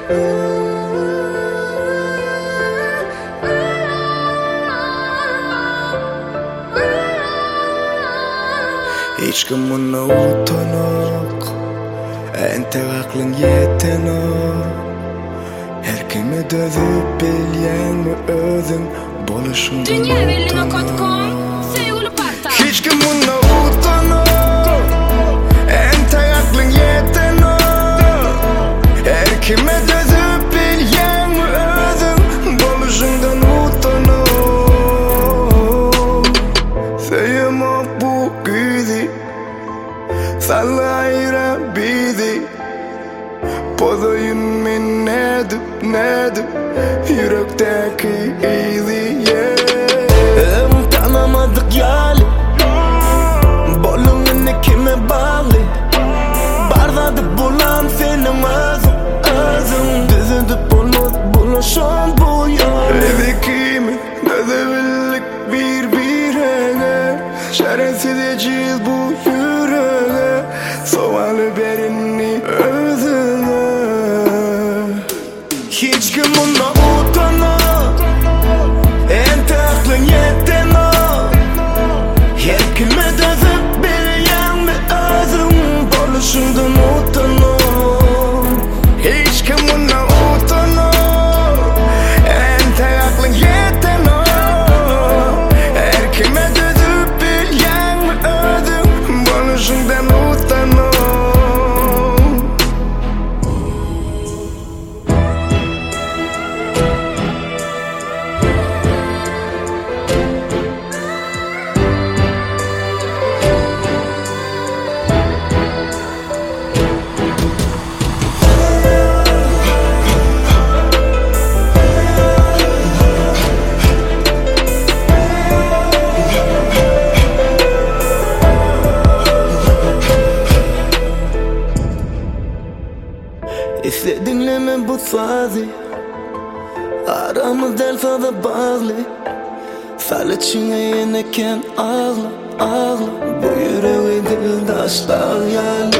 Hiç kim buna utanok, ente aklın yetenok. Her kime dözüp bilyen mi özün boluşundan Dünyavelino.com Seul Parta. Hiç kim buna utanok, ente aklın yetenok. Her kime dözüp bilyen mi özün boluşundan utanok. Sevmek bu güzi, sallayra bizi. Podayın men nedip yürekteki izi, yeah. Tanımadık yali, bolunun kime bağlı. Bardadı bulan senin özün, düzüdüp buluşan bu yol. Evi kimi dözebildik birbirine, çaresiz edeceğiz bu yüreğe. Soğanı berini özüne. Hiç kim buna utanok, ente aklın yetenok. Her kime dözüp bilyen mi özün boluşundan utanok. Hiç kim buna utanok, ente aklın yetenok. Her kime dözüp bilyen mi özün boluşundan utanok. İşte dinleme bu sazı, aramız del fazla bağlı. Sal içine yeneken ağla, ağla. Bu yüreği dildaşlar yerli.